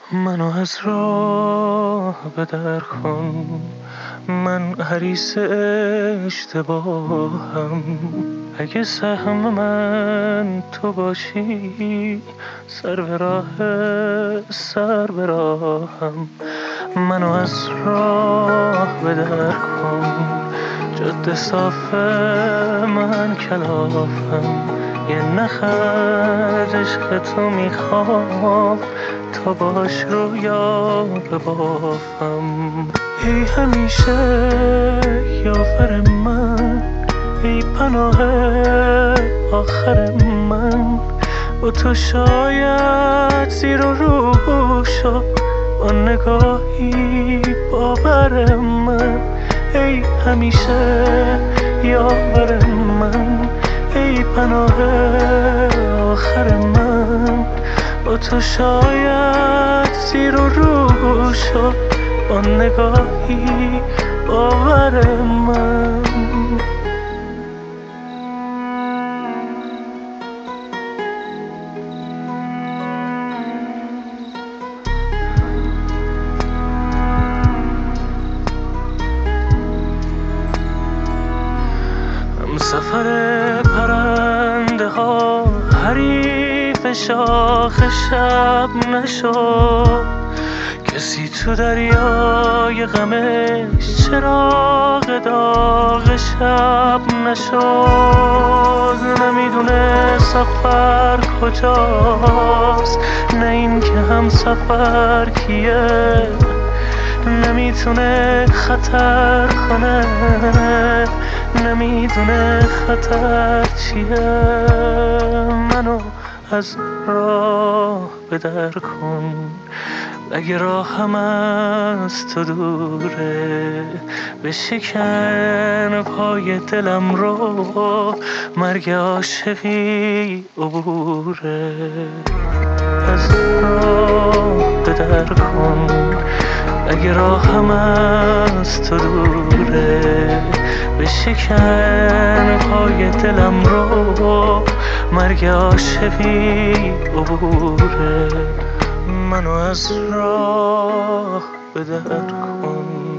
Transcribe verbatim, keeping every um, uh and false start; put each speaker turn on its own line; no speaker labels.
منو از راه به در کن، من حریص اشتباهم. اگه سهم من تو باشی، سر به راه سر به راهم. منو از راه به در کن، جاده صاف من کلافم. یه نخ عشق تو میخوام، تا باش رویا ببافم. ای همیشه یاور من، ای پناه آخر من. با تو شاید زیر و رو شد، با نگاهی باور من. ای همیشه یاور من، ای پناه آخر من. با تو شاید زیر و رو شد، با نگاهی باور من. هم سفر پرنده ها حریف شاخ شب نشد. کسی تو دریای غمش چراغ داغ شب نشد. نمیدونه سفر کجاست، نه این که هم سفر کیه. نمیتونه خطر کنه، نمیدونه خطر چیه. منو از راه به در کن، اگه راهم از تو دوره. بشکن پای دلم رو، مرگ عاشقی عبوره. از راه به در کن، اگه راهم از تو دوره. بشکن پای دلم رو، مرگ عاشقی عبوره. منو از راه به در کن.